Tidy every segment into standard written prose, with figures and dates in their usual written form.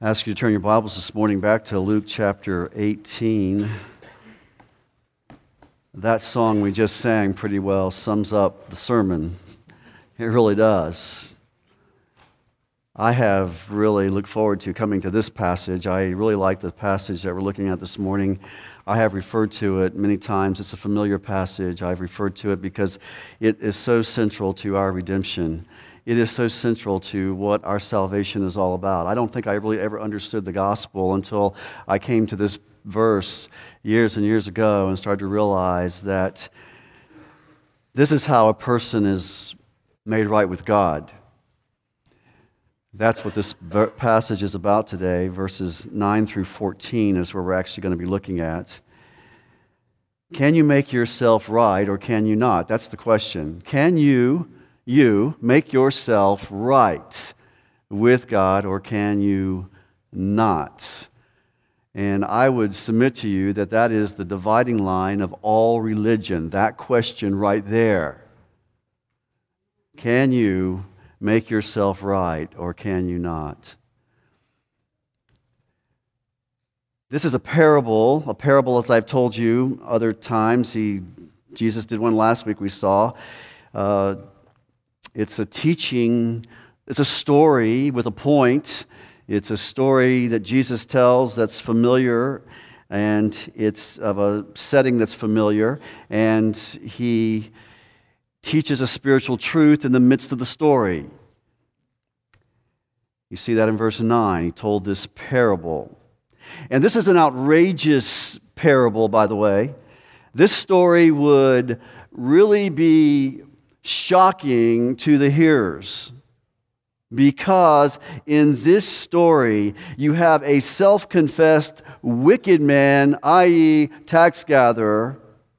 I ask you to turn your Bibles this morning back to Luke chapter 18. That song we just sang pretty well sums up the sermon. It really does. I have really looked forward to coming to this passage. I really like the passage that we're looking at this morning. I have referred to it many times. It's a familiar passage. I've referred to it because it is so central to our redemption. It is so central to what our salvation is all about. I don't think I really ever understood the gospel until I came to this verse years and years ago and started to realize that this is how a person is made right with God. That's what this passage is about today. Verses 9 through 14 is where we're actually going to be looking at. Can you make yourself right or can you not? That's the question. Can you make yourself right with God, or can you not? And I would submit to you that that is the dividing line of all religion, that question right there. Can you make yourself right, or can you not? This is a parable as I've told you other times. Jesus did one last week we saw. It's a teaching, it's a story with a point. It's a story that Jesus tells that's familiar, and it's of a setting that's familiar, and he teaches a spiritual truth in the midst of the story. You see that in verse 9. He told this parable. And this is an outrageous parable, by the way. This story would really be shocking to the hearers, because in this story you have a self-confessed wicked man, i.e. tax gatherer,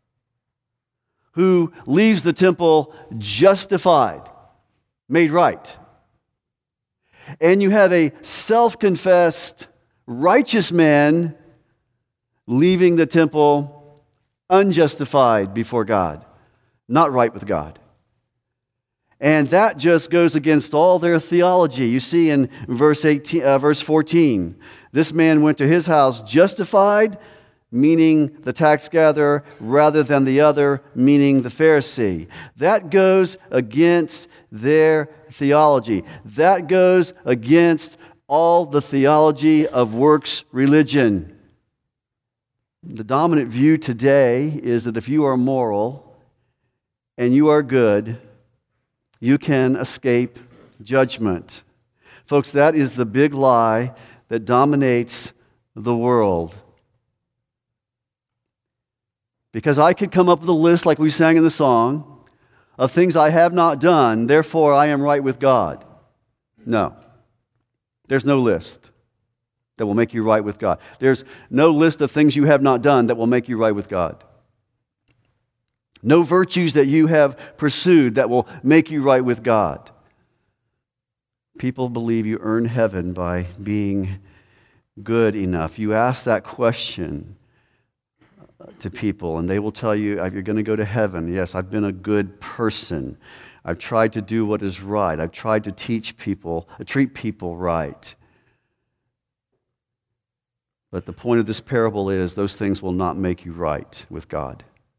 who leaves the temple justified, made right. And you have a self-confessed righteous man leaving the temple unjustified before God, not right with God. And that just goes against all their theology. You see in verse 14, this man went to his house justified, meaning the tax gatherer, rather than the other, meaning the Pharisee. That goes against their theology. That goes against all the theology of works religion. The dominant view today is that if you are moral and you are good, you can escape judgment. Folks, that is the big lie that dominates the world. Because I could come up with a list, like we sang in the song, of things I have not done, therefore I am right with God. No. There's no list that will make you right with God. There's no list of things you have not done that will make you right with God. No virtues that you have pursued that will make you right with God. People believe you earn heaven by being good enough. You ask that question to people, and they will tell you, you're going to go to heaven. Yes, I've been a good person. I've tried to do what is right. I've tried to treat people right. But the point of this parable is those things will not make you right with God.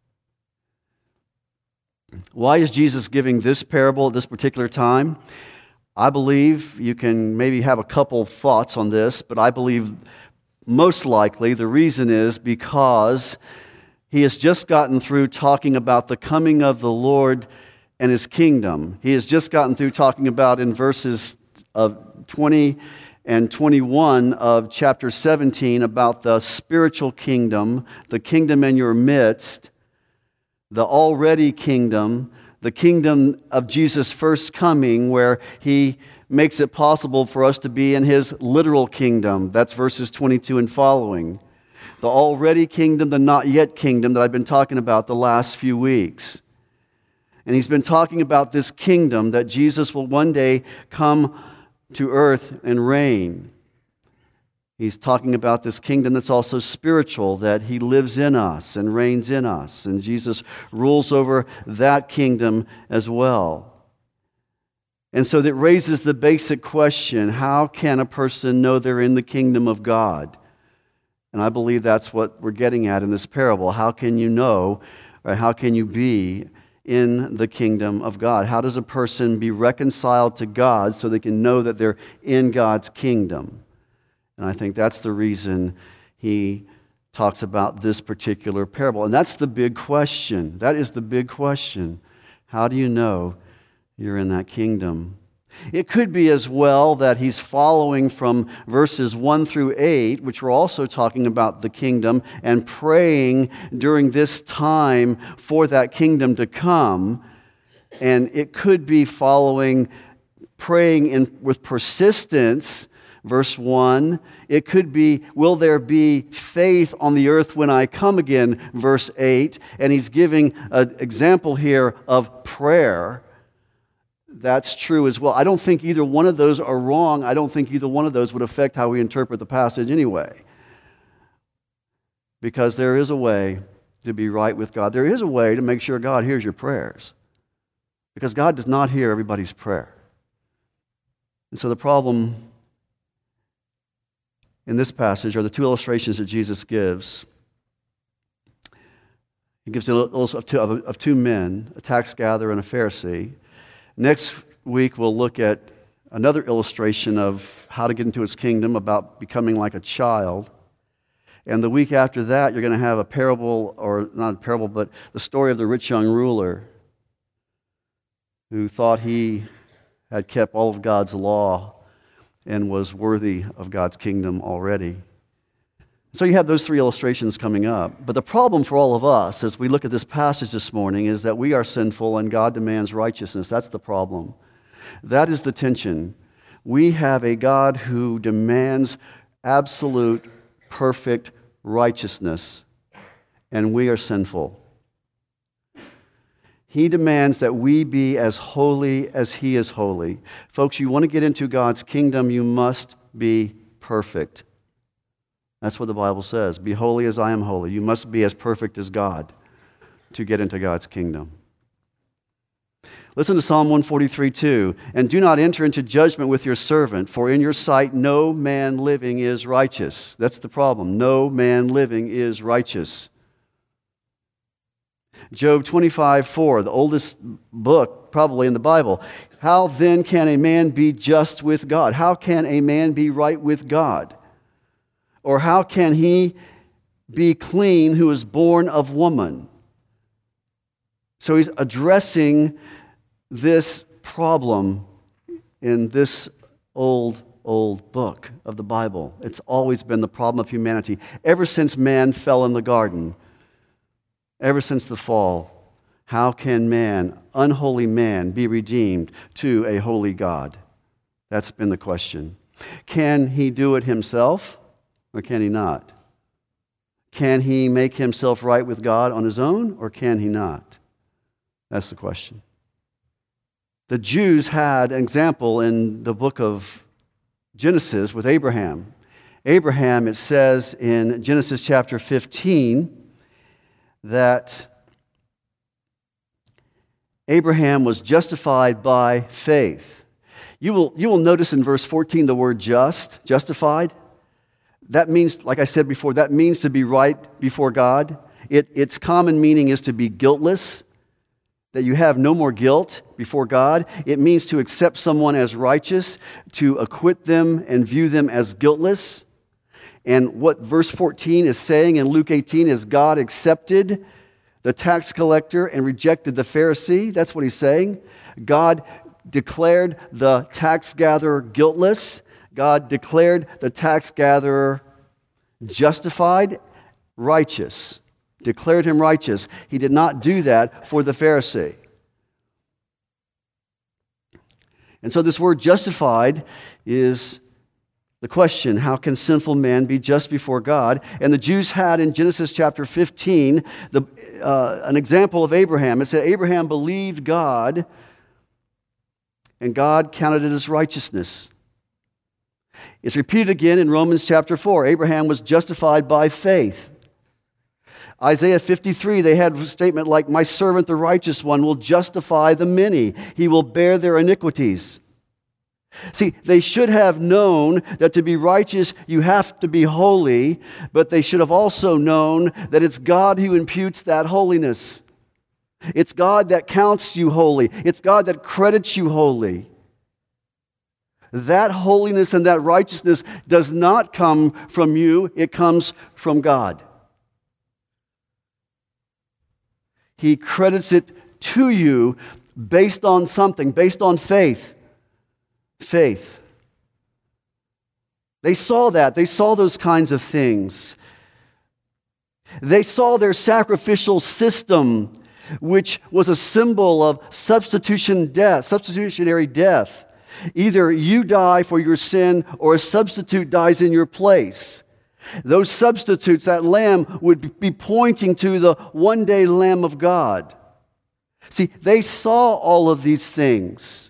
Why is Jesus giving this parable at this particular time? I believe you can maybe have a couple thoughts on this, but I believe most likely the reason is because he has just gotten through talking about the coming of the Lord and his kingdom. He has just gotten through talking about in verses of 20 and 21 of chapter 17 about the spiritual kingdom, the kingdom in your midst, the already kingdom, the kingdom of Jesus' first coming, where he makes it possible for us to be in his literal kingdom. That's verses 22 and following. The already kingdom, the not yet kingdom that I've been talking about the last few weeks. And he's been talking about this kingdom that Jesus will one day come to earth and reign. He's talking about this kingdom that's also spiritual, that he lives in us and reigns in us. And Jesus rules over that kingdom as well. And so that raises the basic question, how can a person know they're in the kingdom of God? And I believe that's what we're getting at in this parable. How can you know, or how can you be in the kingdom of God? How does a person be reconciled to God so they can know that they're in God's kingdom? And I think that's the reason he talks about this particular parable. And that's the big question. That is the big question. How do you know you're in that kingdom? It could be as well that he's following from verses 1 through 8, which we're also talking about the kingdom, and praying during this time for that kingdom to come. And it could be following, praying with persistence, verse 1. It could be, will there be faith on the earth when I come again, verse 8. And he's giving an example here of prayer. That's true as well. I don't think either one of those are wrong. I don't think either one of those would affect how we interpret the passage anyway. Because there is a way to be right with God. There is a way to make sure God hears your prayers. Because God does not hear everybody's prayer. And so the problem in this passage are the two illustrations that Jesus gives. He gives an illustration of two men, a tax gatherer and a Pharisee. Next week, we'll look at another illustration of how to get into his kingdom, about becoming like a child. And the week after that, you're going to have a parable, or not a parable, but the story of the rich young ruler who thought he had kept all of God's law and was worthy of God's kingdom already. So you have those three illustrations coming up. But the problem for all of us as we look at this passage this morning is that we are sinful and God demands righteousness. That's the problem. That is the tension. We have a God who demands absolute, perfect righteousness, and we are sinful. He demands that we be as holy as He is holy. Folks, you want to get into God's kingdom, you must be perfect. That's what the Bible says. Be holy as I am holy. You must be as perfect as God to get into God's kingdom. Listen to Psalm 143:2. And do not enter into judgment with your servant, for in your sight no man living is righteous. That's the problem. No man living is righteous. Job 25:4, the oldest book probably in the Bible. How then can a man be just with God? How can a man be right with God? Or how can he be clean who is born of woman? So he's addressing this problem in this old book of the Bible. It's always been the problem of humanity. Ever since man fell in the garden, ever since the fall, how can man, unholy man, be redeemed to a holy God? That's been the question. Can he do it himself? Or can he not? Can he make himself right with God on his own, or can he not? That's the question. The Jews had an example in the book of Genesis with Abraham. Abraham, it says in Genesis chapter 15, that Abraham was justified by faith. You will notice in verse 14 the word justified. That means, like I said before, that means to be right before God. Its common meaning is to be guiltless, that you have no more guilt before God. It means to accept someone as righteous, to acquit them and view them as guiltless. And what verse 14 is saying in Luke 18 is God accepted the tax collector and rejected the Pharisee. That's what he's saying. God declared the tax gatherer guiltless. God declared the tax gatherer justified, righteous, declared him righteous. He did not do that for the Pharisee. And so this word justified is the question, how can sinful man be just before God? And the Jews had in Genesis chapter 15 an example of Abraham. It said Abraham believed God, and God counted it as righteousness. It's repeated again in Romans chapter 4. Abraham was justified by faith. Isaiah 53, they had a statement like, my servant the righteous one will justify the many. He will bear their iniquities. See, they should have known that to be righteous, you have to be holy, but they should have also known that it's God who imputes that holiness. It's God that counts you holy. It's God that credits you holy. That holiness and that righteousness does not come from you, it comes from God. He credits it to you based on something, based on faith. Faith. They saw that. They saw those kinds of things. They saw their sacrificial system, which was a symbol of substitutionary death. Either you die for your sin or a substitute dies in your place. Those substitutes, that lamb, would be pointing to the one-day Lamb of God. See, they saw all of these things.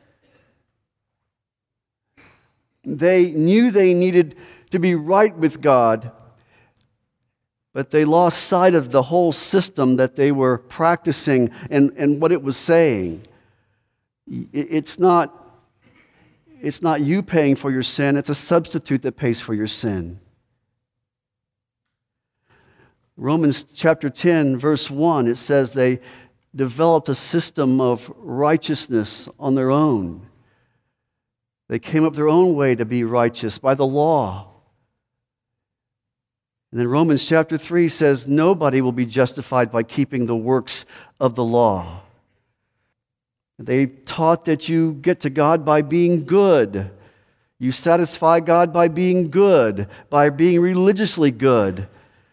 They knew they needed to be right with God, but they lost sight of the whole system that they were practicing and what it was saying. It's not you paying for your sin, it's a substitute that pays for your sin. Romans chapter 10, verse 1, it says they developed a system of righteousness on their own. They came up their own way to be righteous by the law. And then Romans chapter 3 says nobody will be justified by keeping the works of the law. They taught that you get to God by being good. You satisfy God by being good, by being religiously good.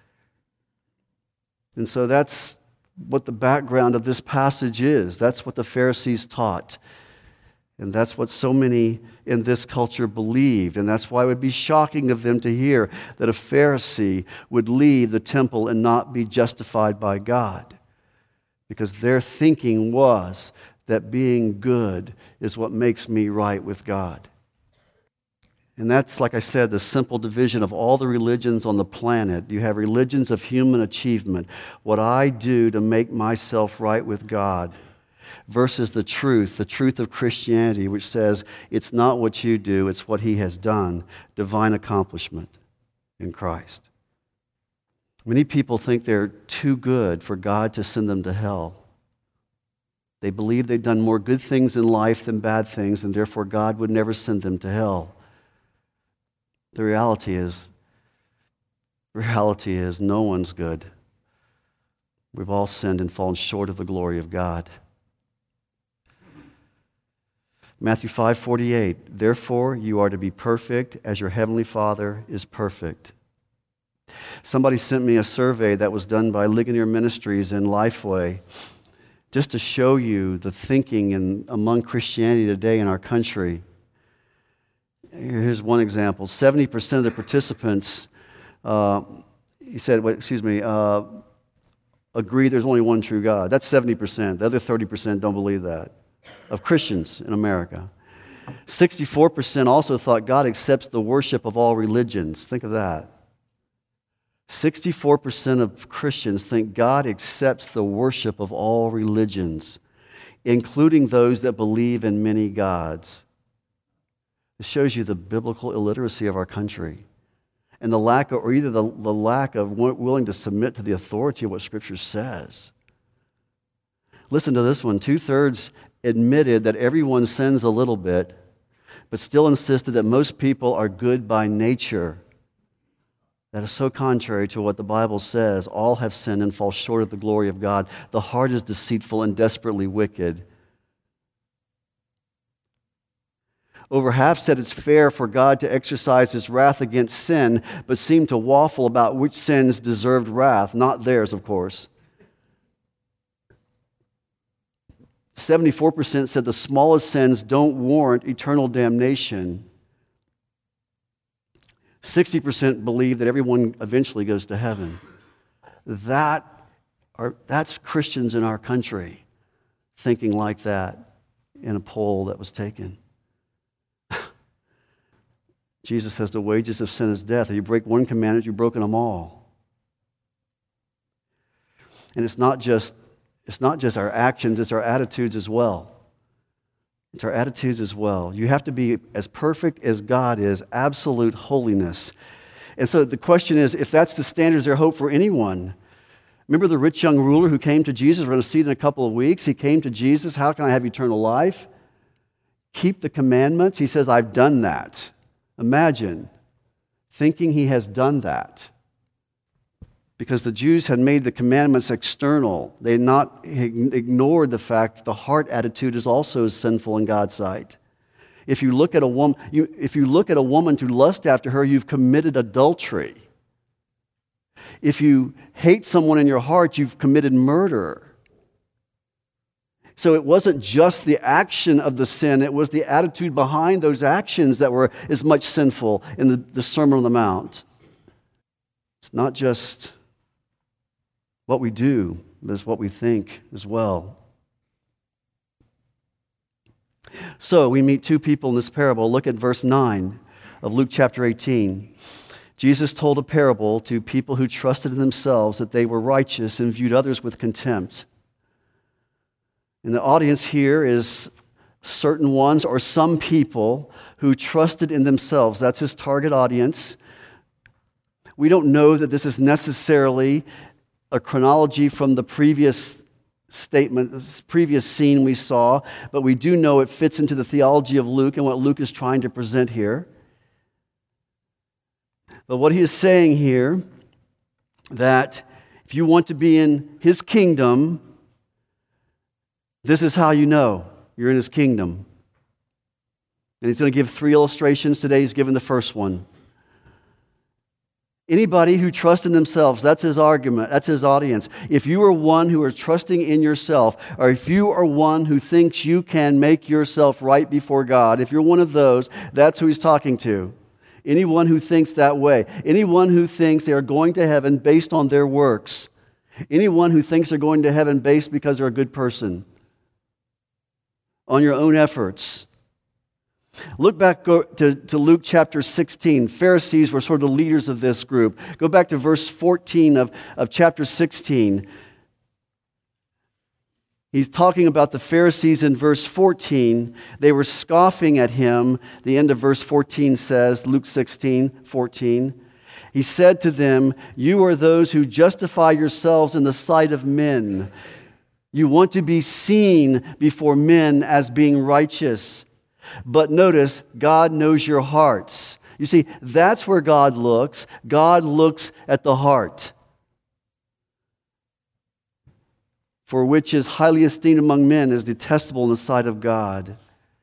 And so that's what the background of this passage is. That's what the Pharisees taught. And that's what so many in this culture believed. And that's why it would be shocking of them to hear that a Pharisee would leave the temple and not be justified by God. Because their thinking was that being good is what makes me right with God. And that's, like I said, the simple division of all the religions on the planet. You have religions of human achievement, what I do to make myself right with God, versus the truth of Christianity, which says it's not what you do, it's what He has done, divine accomplishment in Christ. Many people think they're too good for God to send them to hell. They believe they've done more good things in life than bad things, and therefore God would never send them to hell. The reality is no one's good. We've all sinned and fallen short of the glory of God. Matthew 5:48, therefore you are to be perfect as your heavenly Father is perfect. Somebody sent me a survey that was done by Ligonier Ministries and Lifeway, just to show you the thinking among Christianity today in our country. Here's one example. 70% of the participants, agree there's only one true God. That's 70%. The other 30% don't believe that, of Christians in America. 64% also thought God accepts the worship of all religions. Think of that. 64% of Christians think God accepts the worship of all religions, including those that believe in many gods. It shows you the biblical illiteracy of our country and the lack of willing to submit to the authority of what Scripture says. Listen to this one. 2/3 admitted that everyone sins a little bit, but still insisted that most people are good by nature. That is so contrary to what the Bible says. All have sinned and fall short of the glory of God. The heart is deceitful and desperately wicked. Over half said it's fair for God to exercise His wrath against sin, but seemed to waffle about which sins deserved wrath, not theirs, of course. 74% said the smallest sins don't warrant eternal damnation. 60% believe that everyone eventually goes to heaven. That's Christians in our country thinking like that in a poll that was taken. Jesus says the wages of sin is death. If you break one commandment, you've broken them all. And it's not just our actions, it's our attitudes as well. It's our attitudes as well. You have to be as perfect as God is, absolute holiness. And so the question is, if that's the standard, is there hope for anyone? Remember the rich young ruler who came to Jesus? We're going to see it in a couple of weeks. He came to Jesus. How can I have eternal life? Keep the commandments. He says, I've done that. Imagine thinking he has done that. Because the Jews had made the commandments external. They had not ignored the fact that the heart attitude is also sinful in God's sight. If you look at a woman to lust after her, you've committed adultery. If you hate someone in your heart, you've committed murder. So it wasn't just the action of the sin, it was the attitude behind those actions that were as much sinful in the Sermon on the Mount. It's not just what we do, but it's what we think as well. So we meet two people in this parable. Look at verse 9 of Luke chapter 18. Jesus told a parable to people who trusted in themselves that they were righteous and viewed others with contempt. And the audience here is certain ones or some people who trusted in themselves. That's his target audience. We don't know that this is necessarily a chronology from the previous statement, this previous scene we saw, but we do know it fits into the theology of Luke and what Luke is trying to present here. But what he is saying here, that if you want to be in his kingdom, this is how you know you're in his kingdom. And he's going to give 3 illustrations today. He's given the first one. Anybody who trusts in themselves, that's his argument, that's his audience. If you are one who are trusting in yourself, or if you are one who thinks you can make yourself right before God, if you're one of those, that's who he's talking to. Anyone who thinks that way. Anyone who thinks they are going to heaven based on their works. Anyone who thinks they're going to heaven based because they're a good person. On your own efforts. Look back to Luke chapter 16. Pharisees were sort of the leaders of this group. Go back to verse 14 of chapter 16. He's talking about the Pharisees in verse 14. They were scoffing at him. The end of verse 14 says, Luke 16:14. He said to them, "You are those who justify yourselves in the sight of men. You want to be seen before men as being righteous. But notice, God knows your hearts." You see, that's where God looks. God looks at the heart. "For which is highly esteemed among men is detestable in the sight of God."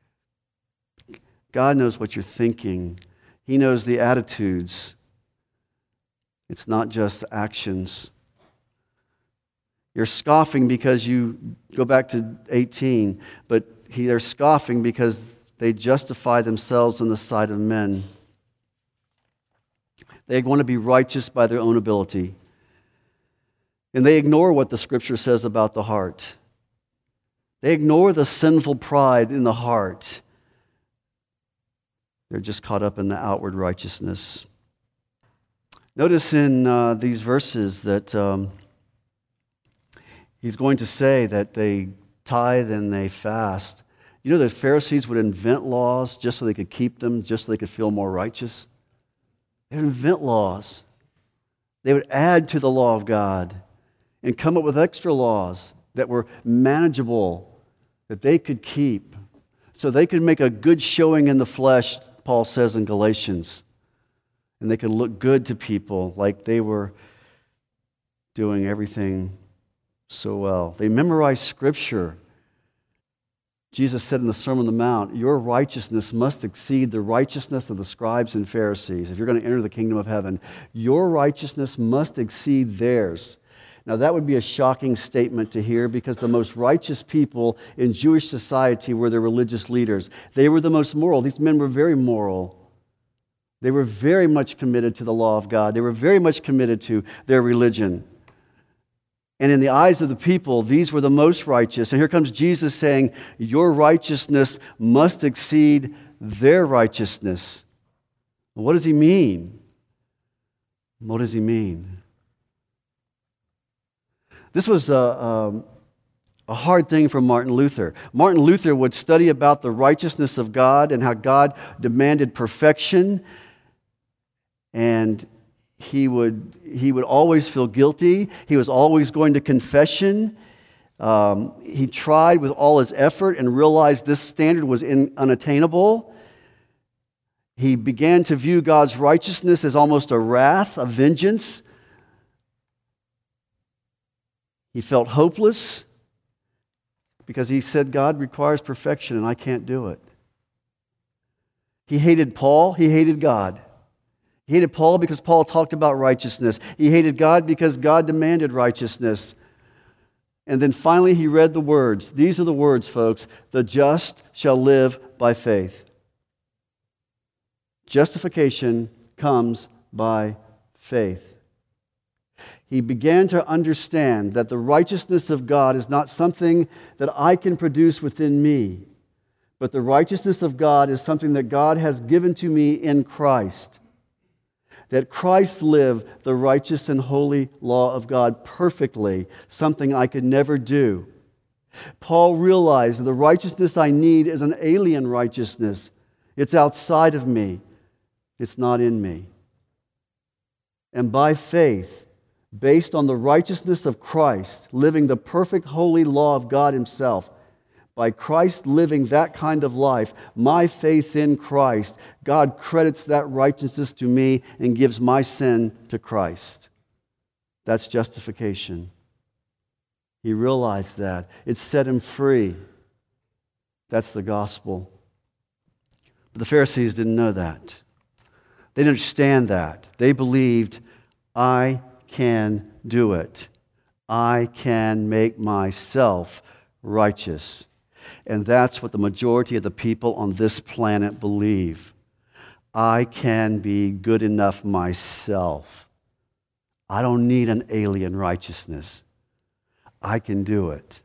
God knows what you're thinking. He knows the attitudes. It's not just actions. You're scoffing because you go back to 18, but they're scoffing because they justify themselves in the sight of men. They want to be righteous by their own ability. And they ignore what the Scripture says about the heart. They ignore the sinful pride in the heart. They're just caught up in the outward righteousness. Notice in these verses that he's going to say that they tithe and they fast. You know, the Pharisees would invent laws just so they could keep them, just so they could feel more righteous. They would invent laws. They would add to the law of God and come up with extra laws that were manageable, that they could keep, so they could make a good showing in the flesh, Paul says in Galatians. And they could look good to people like they were doing everything so well. They memorized Scripture. Jesus said in the Sermon on the Mount, "Your righteousness must exceed the righteousness of the scribes and Pharisees." If you're going to enter the kingdom of heaven, your righteousness must exceed theirs. Now that would be a shocking statement to hear, because the most righteous people in Jewish society were the religious leaders. They were the most moral. These men were very moral. They were very much committed to the law of God. They were very much committed to their religion. And in the eyes of the people, these were the most righteous. And here comes Jesus saying, your righteousness must exceed their righteousness. What does he mean? What does he mean? This was a a hard thing for Martin Luther. Martin Luther would study about the righteousness of God and how God demanded perfection, and he would always feel guilty. He was always going to confession. He tried with all his effort and realized this standard was unattainable. He began to view God's righteousness as almost a wrath, a vengeance. He felt hopeless because he said God requires perfection and I can't do it. He hated Paul. He hated God. He hated Paul because Paul talked about righteousness. He hated God because God demanded righteousness. And then finally he read the words. These are the words, folks. The just shall live by faith. Justification comes by faith. He began to understand that the righteousness of God is not something that I can produce within me, but the righteousness of God is something that God has given to me in Christ. That Christ lived the righteous and holy law of God perfectly, something I could never do. Paul realized that the righteousness I need is an alien righteousness. It's outside of me. It's not in me. And by faith, based on the righteousness of Christ, living the perfect holy law of God Himself, by Christ living that kind of life, my faith in Christ, God credits that righteousness to me and gives my sin to Christ. That's justification. He realized that. It set him free. That's the gospel. But the Pharisees didn't know that. They didn't understand that. They believed, I can do it. I can make myself righteous. And that's what the majority of the people on this planet believe. I can be good enough myself. I don't need an alien righteousness. I can do it.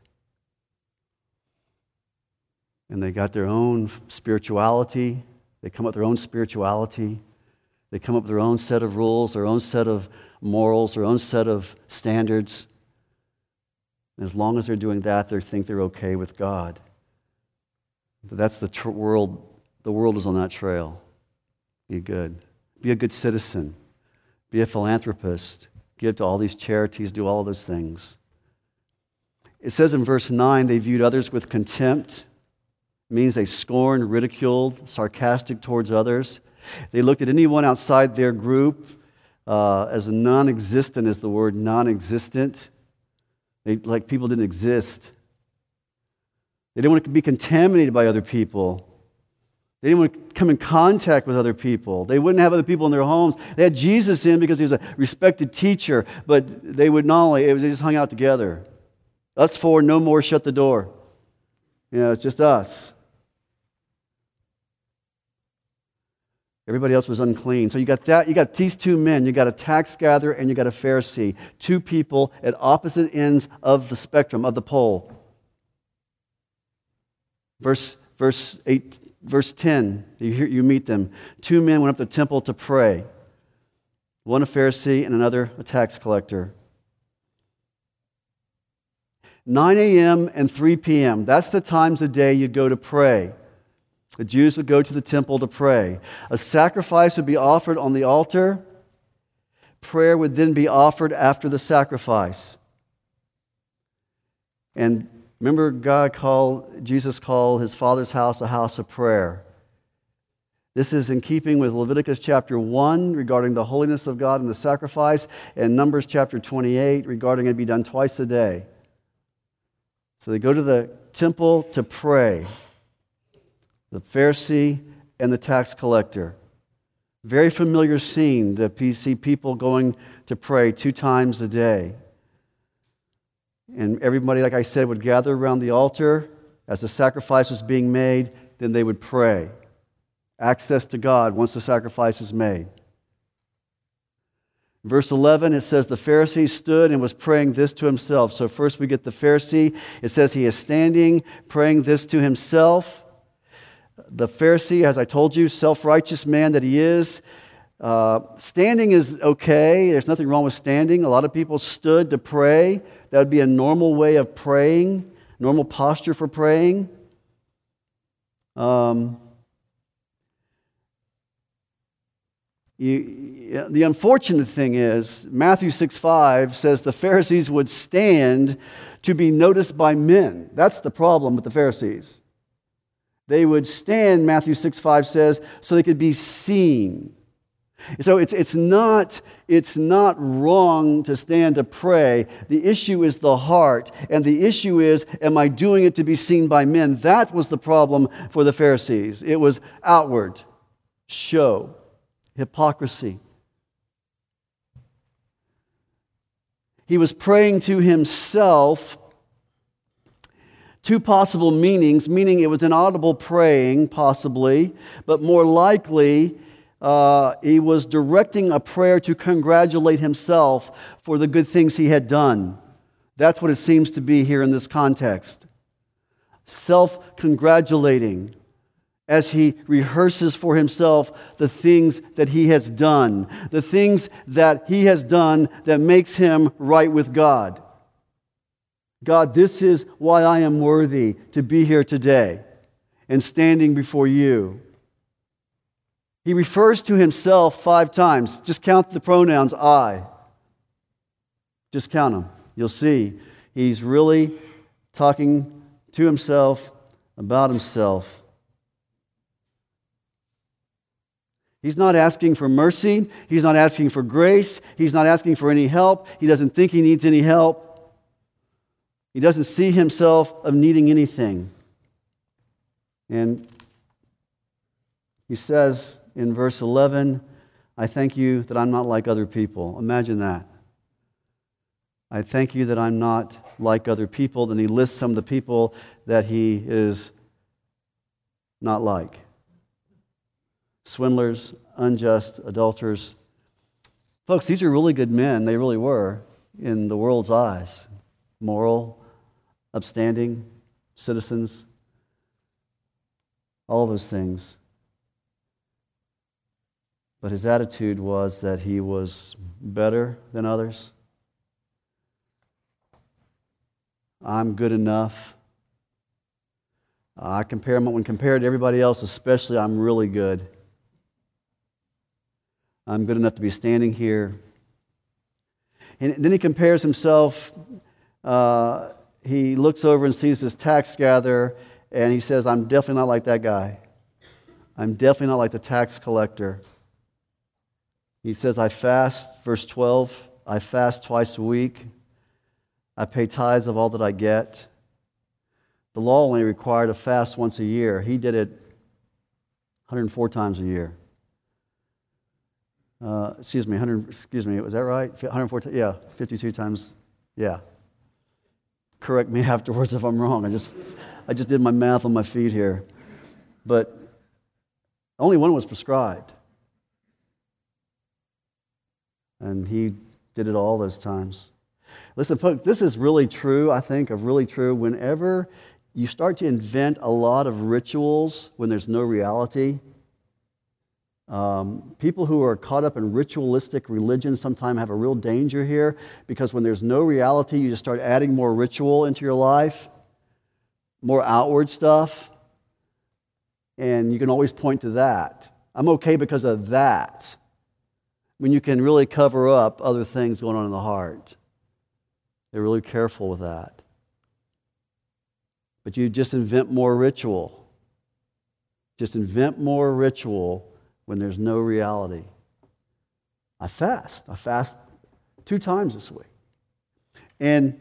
And they got their own spirituality. They come up with their own spirituality. They come up with their own set of rules, their own set of morals, their own set of standards. And as long as they're doing that, they think they're okay with God. But that's the world. The world is on that trail. Be good. Be a good citizen. Be a philanthropist. Give to all these charities. Do all of those things. It says in verse 9, they viewed others with contempt. It means they scorned, ridiculed, sarcastic towards others. They looked at anyone outside their group as non-existent, as the word non-existent. Like people didn't exist. They didn't want to be contaminated by other people. They didn't want to come in contact with other people. They wouldn't have other people in their homes. They had Jesus in because he was a respected teacher, but they would not only, they just hung out together. Us four, no more, shut the door. It's just us. Everybody else was unclean. So you got that. You got these two men. You got a tax gatherer and you got a Pharisee. Two people at opposite ends of the spectrum, of the pole. Verse 10, you meet them. Two men went up to the temple to pray. One a Pharisee and another a tax collector. 9 a.m. and 3 p.m. That's the times of day you go to pray. The Jews would go to the temple to pray. A sacrifice would be offered on the altar. Prayer would then be offered after the sacrifice. And remember, Jesus called his Father's house a house of prayer. This is in keeping with Leviticus chapter 1 regarding the holiness of God and the sacrifice, and Numbers chapter 28 regarding it be done twice a day. So they go to the temple to pray. The Pharisee and the tax collector. Very familiar scene to see people going to pray 2 times a day. And everybody, like I said, would gather around the altar as the sacrifice was being made, then they would pray. Access to God once the sacrifice is made. Verse 11, it says, the Pharisee stood and was praying this to himself. So first we get the Pharisee. It says he is standing, praying this to himself. The Pharisee, as I told you, self-righteous man that he is, standing is okay. There's nothing wrong with standing. A lot of people stood to pray. That would be a normal way of praying. normal posture for praying. The unfortunate thing is, Matthew 6:5 says the Pharisees would stand to be noticed by men. That's the problem with the Pharisees. They would stand, Matthew 6:5 says, so they could be seen. So it's not wrong to stand to pray. The issue is the heart. And the issue is, am I doing it to be seen by men? That was the problem for the Pharisees. It was outward, show, hypocrisy. He was praying to himself. Two possible meanings, meaning it was an audible praying, possibly, but more likely, he was directing a prayer to congratulate himself for the good things he had done. That's what it seems to be here in this context. Self-congratulating as he rehearses for himself the things that he has done, the things that he has done that makes him right with God. God, this is why I am worthy to be here today and standing before you. He refers to himself 5 times. Just count the pronouns I. Just count them. You'll see he's really talking to himself about himself. He's not asking for mercy. He's not asking for grace. He's not asking for any help. He doesn't think he needs any help. He doesn't see himself of needing anything. And he says in verse 11, I thank you that I'm not like other people. Imagine that. I thank you that I'm not like other people. Then he lists some of the people that he is not like. Swindlers, unjust, adulterers. Folks, these are really good men. They really were in the world's eyes. Moral, upstanding, citizens, all those things. But his attitude was that he was better than others. I'm good enough. When compared to everybody else, especially, I'm really good. I'm good enough to be standing here. And then he compares himself. He looks over and sees this tax gatherer, and he says, I'm definitely not like that guy. I'm definitely not like the tax collector. He says, I fast, verse 12, I fast twice a week. I pay tithes of all that I get. The law only required a fast once a year. He did it 104 times a year. Was that right? 104, yeah, 52 times, yeah. Correct me afterwards if I'm wrong. I just did my math on my feet here. But only one was prescribed. And he did it all those times. Listen, folks, this is really true, I think, really true. Whenever you start to invent a lot of rituals when there's no reality, people who are caught up in ritualistic religion sometimes have a real danger here, because when there's no reality, you just start adding more ritual into your life, more outward stuff, and you can always point to that. I'm okay because of that, when you can really cover up other things going on in the heart. They're really careful with that. But you just invent more ritual. Just invent more ritual when there's no reality. I fast. I fast 2 times this week. And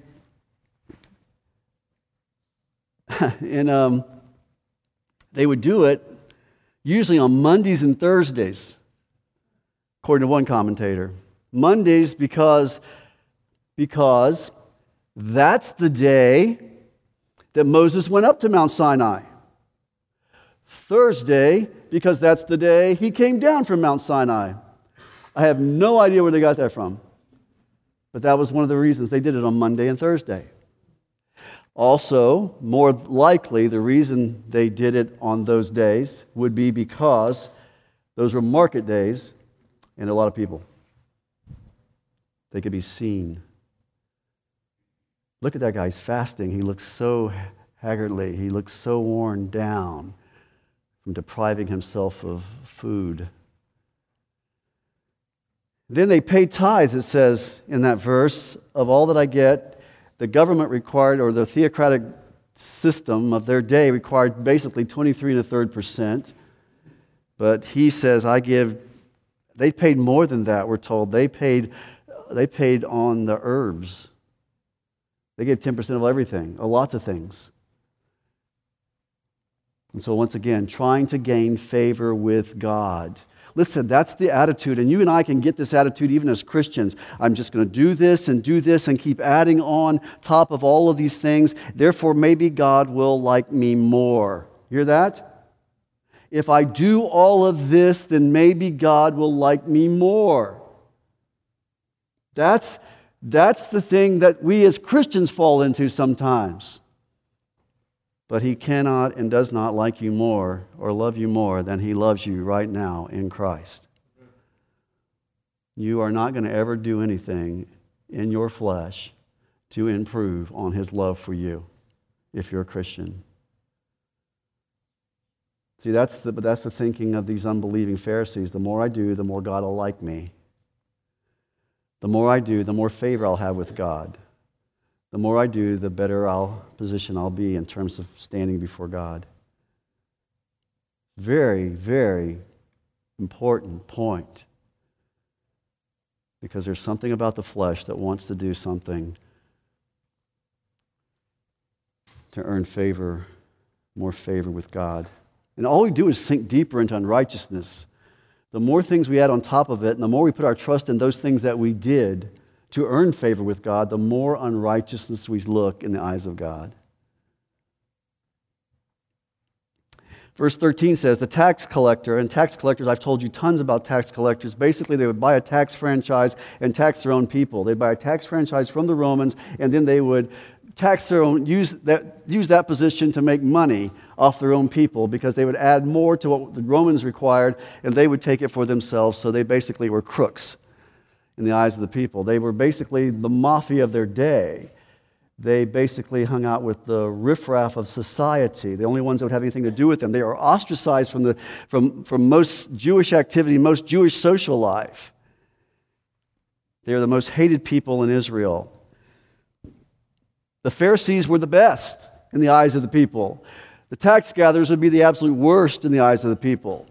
they would do it usually on Mondays and Thursdays, according to one commentator. Mondays because that's the day that Moses went up to Mount Sinai. Thursday, because that's the day he came down from Mount Sinai. I have no idea where they got that from. But that was one of the reasons they did it on Monday and Thursday. Also, more likely, the reason they did it on those days would be because those were market days and a lot of people. They could be seen. Look at that guy. He's fasting. He looks so haggardly. He looks so worn down from depriving himself of food. Then they paid tithes, it says in that verse, of all that I get. The government required, or the theocratic system of their day required basically 23 1/3%. But he says, they paid more than that, we're told. They paid on the herbs. They gave 10% of everything, lots of things. And so once again, trying to gain favor with God. Listen, that's the attitude, and you and I can get this attitude even as Christians. I'm just going to do this and keep adding on top of all of these things. Therefore, maybe God will like me more. Hear that? If I do all of this, then maybe God will like me more. That's the thing that we as Christians fall into sometimes. But He cannot and does not like you more or love you more than He loves you right now in Christ. You are not going to ever do anything in your flesh to improve on His love for you if you're a Christian. See, that's the thinking of these unbelieving Pharisees. The more I do, the more God will like me. The more I do, the more favor I'll have with God. The more I do, the better position I'll be in terms of standing before God. Very, very important point. Because there's something about the flesh that wants to do something to earn favor, more favor with God. And all we do is sink deeper into unrighteousness. The more things we add on top of it, and the more we put our trust in those things that we did to earn favor with God, the more unrighteousness we look in the eyes of God. Verse 13 says, the tax collector, and tax collectors, I've told you tons about tax collectors. Basically, they would buy a tax franchise and tax their own people. They'd buy a tax franchise from the Romans, and then they would tax their own, use that position to make money off their own people, because they would add more to what the Romans required, and they would take it for themselves. So they basically were crooks in the eyes of the people. They were basically the mafia of their day. They basically hung out with the riffraff of society, the only ones that would have anything to do with them. They were ostracized from most Jewish activity, most Jewish social life. They are the most hated people in Israel. The Pharisees were the best in the eyes of the people. The tax gatherers would be the absolute worst in the eyes of the people.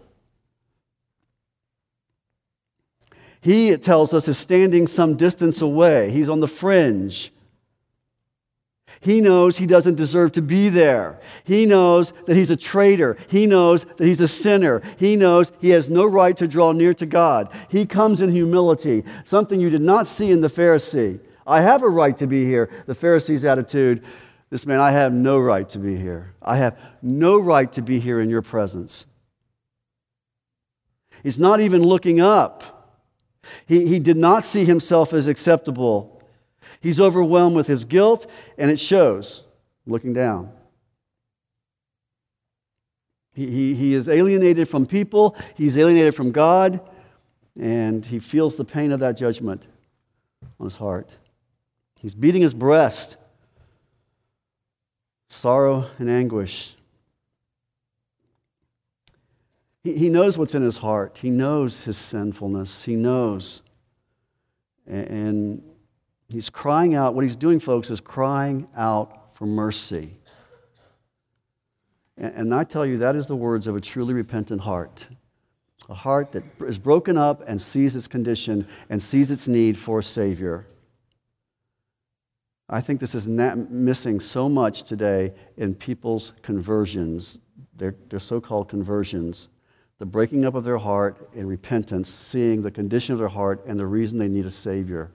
He, it tells us, is standing some distance away. He's on the fringe. He knows he doesn't deserve to be there. He knows that he's a traitor. He knows that he's a sinner. He knows he has no right to draw near to God. He comes in humility, something you did not see in the Pharisee. I have a right to be here. The Pharisee's attitude, this man, I have no right to be here. I have no right to be here in your presence. He's not even looking up. He did not see himself as acceptable. He's overwhelmed with his guilt, and it shows looking down. He is alienated from people. He's alienated from God, and he feels the pain of that judgment on his heart. He's beating his breast. Sorrow and anguish. He knows what's in his heart. He knows his sinfulness. He knows. And he's crying out. What he's doing, folks, is crying out for mercy. And I tell you, that is the words of a truly repentant heart. A heart that is broken up and sees its condition and sees its need for a Savior. I think this is missing so much today in people's conversions, their so-called conversions. The breaking up of their heart in repentance, seeing the condition of their heart and the reason they need a Savior.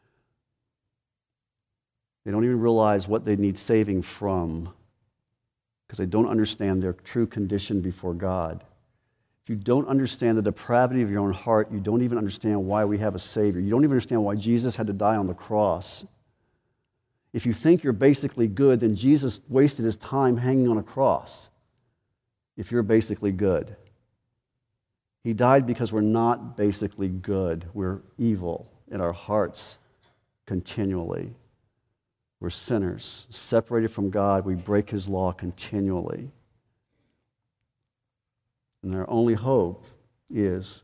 They don't even realize what they need saving from because they don't understand their true condition before God. If you don't understand the depravity of your own heart, you don't even understand why we have a Savior. You don't even understand why Jesus had to die on the cross. If you think you're basically good, then Jesus wasted his time hanging on a cross. If you're basically good. He died because we're not basically good. We're evil in our hearts continually. We're sinners, separated from God. We break His law continually. And our only hope is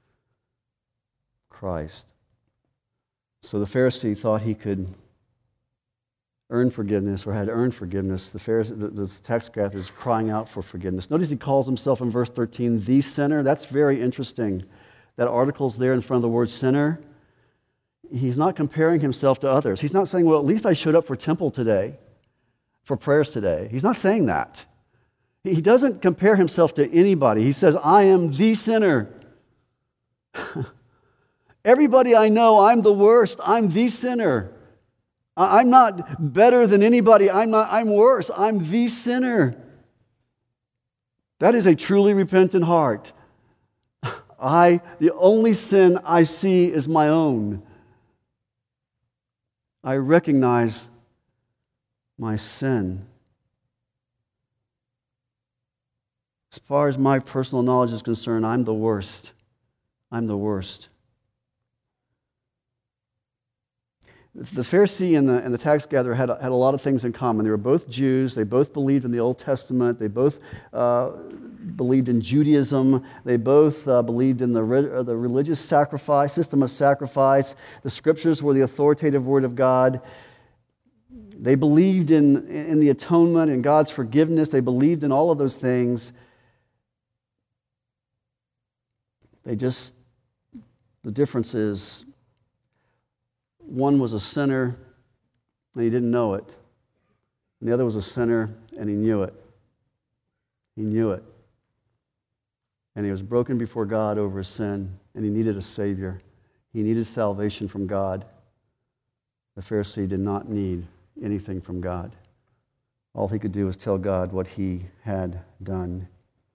Christ. So the Pharisee thought he could earn forgiveness or had earned forgiveness. The tax gatherer is crying out for forgiveness. Notice he calls himself in verse 13 the sinner. That's very interesting. That article's there in front of the word sinner. He's not comparing himself to others. He's not saying, well, at least I showed up for temple today, for prayers today. He's not saying that. He doesn't compare himself to anybody. He says, I am the sinner. Everybody I know, I'm the worst. I'm the sinner. I'm not better than anybody. I'm worse. I'm the sinner. That is a truly repentant heart. The only sin I see is my own. I recognize my sin. As far as my personal knowledge is concerned, I'm the worst. I'm the worst. The Pharisee and the tax gatherer had a lot of things in common. They were both Jews. They both believed in the Old Testament. They both believed in Judaism. They both believed in the religious system of sacrifice. The Scriptures were the authoritative Word of God. They believed in the atonement and God's forgiveness. They believed in all of those things. The difference is, one was a sinner and he didn't know it. And the other was a sinner and he knew it. He knew it. And he was broken before God over his sin, and he needed a Savior. He needed salvation from God. The Pharisee did not need anything from God. All he could do was tell God what he had done.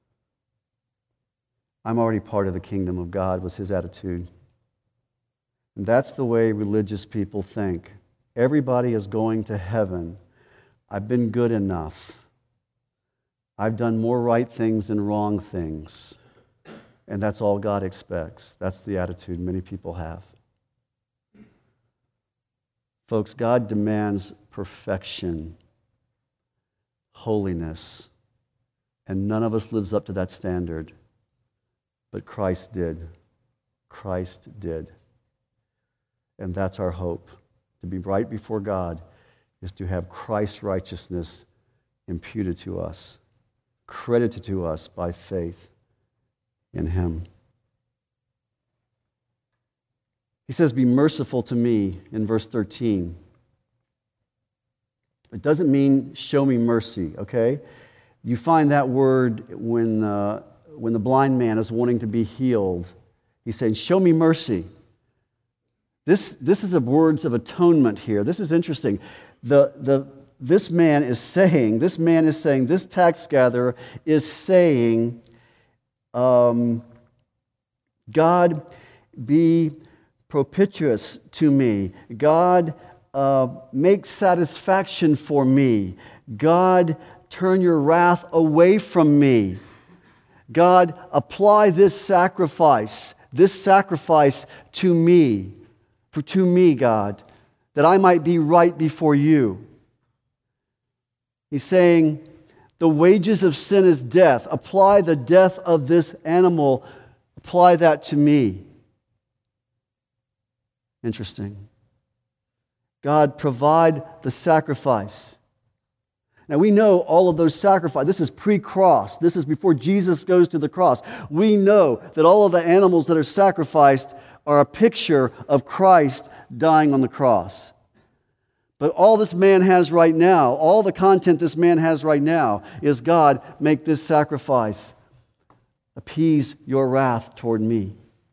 I'm already part of the kingdom of God was his attitude. And that's the way religious people think. Everybody is going to heaven. I've been good enough. I've done more right things than wrong things. And that's all God expects. That's the attitude many people have. Folks, God demands perfection, holiness, and none of us lives up to that standard. But Christ did. Christ did. And that's our hope. To be right before God is to have Christ's righteousness imputed to us, credited to us by faith in Him. He says, be merciful to me in verse 13. It doesn't mean show me mercy, okay? You find that word when the blind man is wanting to be healed. He's saying, show me mercy. This is the words of atonement here. This is interesting. This tax gatherer is saying, God, be propitious to me. God, make satisfaction for me. God, turn your wrath away from me. God, apply this sacrifice to me. To me, God, that I might be right before you. He's saying, the wages of sin is death. Apply the death of this animal. Apply that to me. Interesting. God, provide the sacrifice. Now we know all of those sacrifices. This is pre-cross. This is before Jesus goes to the cross. We know that all of the animals that are sacrificed are a picture of Christ dying on the cross. But all this man has right now, all the content this man has right now is, God, make this sacrifice. Appease your wrath toward me.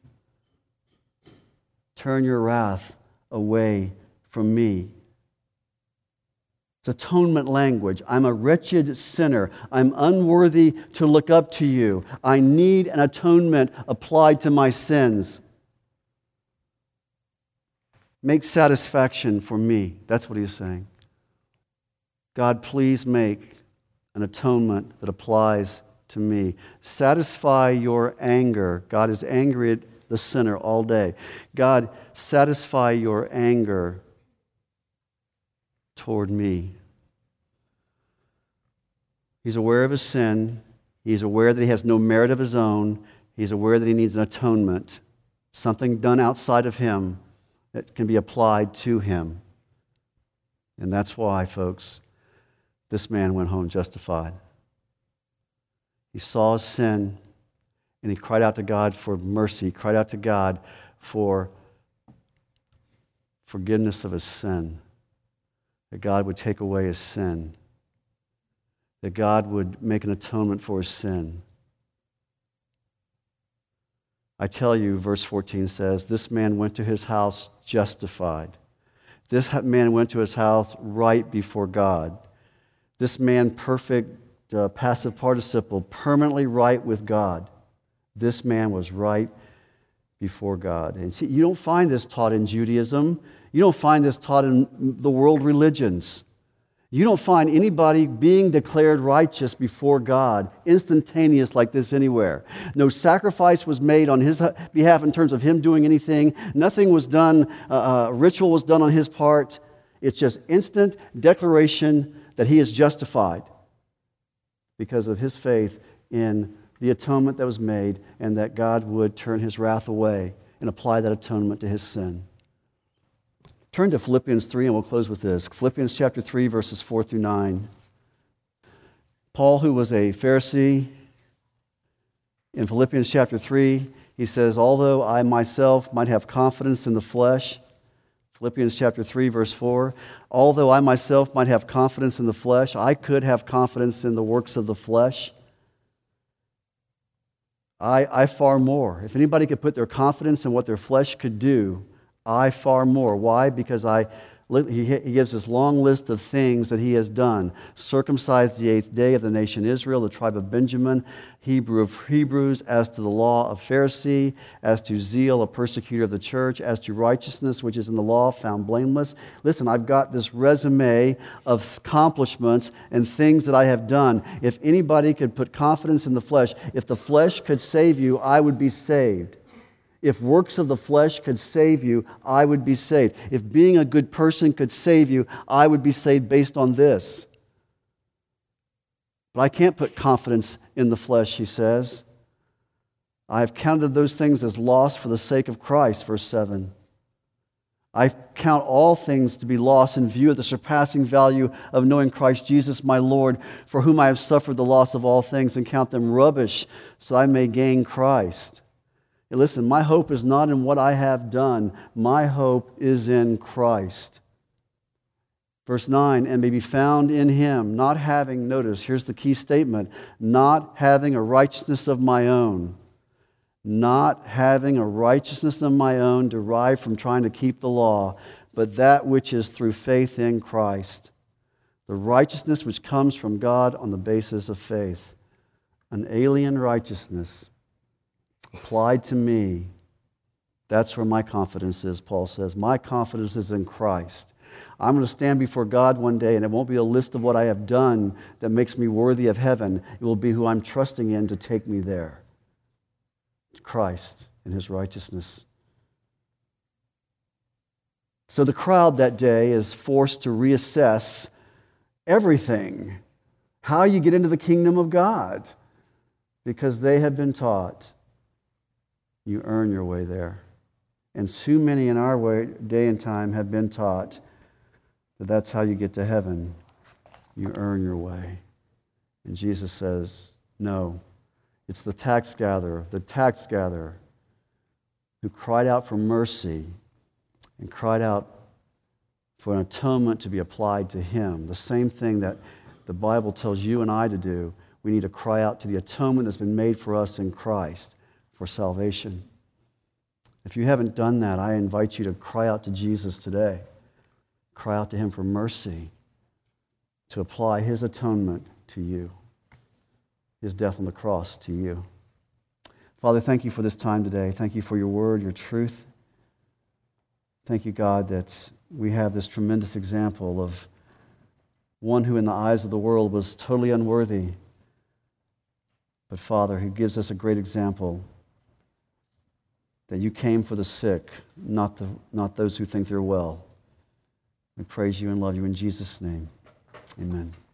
Turn your wrath away from me. It's atonement language. I'm a wretched sinner. I'm unworthy to look up to you. I need an atonement applied to my sins. Make satisfaction for me. That's what he's saying. God, please make an atonement that applies to me. Satisfy your anger. God is angry at the sinner all day. God, satisfy your anger toward me. He's aware of his sin. He's aware that he has no merit of his own. He's aware that he needs an atonement, something done outside of him that can be applied to him. And that's why, folks, this man went home justified. He saw his sin, and he cried out to God for mercy. He cried out to God for forgiveness of his sin, that God would take away his sin, that God would make an atonement for his sin. I tell you, verse 14 says, this man went to his house justified. This man went to his house right before God. This man, perfect passive participle, permanently right with God. This man was right before God. And see, you don't find this taught in Judaism. You don't find this taught in the world religions. You don't find anybody being declared righteous before God, instantaneous like this anywhere. No sacrifice was made on his behalf in terms of him doing anything. Nothing was done, ritual was done on his part. It's just instant declaration that he is justified because of his faith in the atonement that was made and that God would turn his wrath away and apply that atonement to his sin. Turn to Philippians 3 and we'll close with this. Philippians chapter 3, verses 4 through 9. Paul, who was a Pharisee, in Philippians chapter 3, he says, although I myself might have confidence in the flesh, Philippians chapter 3, verse 4, although I myself might have confidence in the flesh, I could have confidence in the works of the flesh. I far more. If anybody could put their confidence in what their flesh could do, I far more. Why? Because he gives this long list of things that he has done. Circumcised the 8th day of the nation Israel, the tribe of Benjamin, Hebrew of Hebrews, as to the law of Pharisee, as to zeal, a persecutor of the church, as to righteousness, which is in the law, found blameless. Listen, I've got this resume of accomplishments and things that I have done. If anybody could put confidence in the flesh, if the flesh could save you, I would be saved. If works of the flesh could save you, I would be saved. If being a good person could save you, I would be saved based on this. But I can't put confidence in the flesh, he says. I have counted those things as loss for the sake of Christ, verse 7. I count all things to be lost in view of the surpassing value of knowing Christ Jesus my Lord, for whom I have suffered the loss of all things and count them rubbish, so I may gain Christ. Listen, my hope is not in what I have done. My hope is in Christ. Verse 9, and may be found in him, not having, notice, here's the key statement, not having a righteousness of my own. Not having a righteousness of my own derived from trying to keep the law, but that which is through faith in Christ. The righteousness which comes from God on the basis of faith. An alien righteousness applied to me. That's where my confidence is, Paul says. My confidence is in Christ. I'm going to stand before God one day, and it won't be a list of what I have done that makes me worthy of heaven. It will be who I'm trusting in to take me there. Christ and his righteousness. So the crowd that day is forced to reassess everything. How you get into the kingdom of God. Because they have been taught you earn your way there. And too many in our day and time have been taught that that's how you get to heaven. You earn your way. And Jesus says, no. It's the tax gatherer who cried out for mercy and cried out for an atonement to be applied to him. The same thing that the Bible tells you and I to do. We need to cry out to the atonement that's been made for us in Christ for salvation. If you haven't done that, I invite you to cry out to Jesus today. Cry out to him for mercy to apply his atonement to you. His death on the cross to you. Father, thank you for this time today. Thank you for your word, your truth. Thank you, God, that we have this tremendous example of one who in the eyes of the world was totally unworthy. But Father, who gives us a great example that you came for the sick, not those who think they're well. We praise you and love you in Jesus' name. Amen.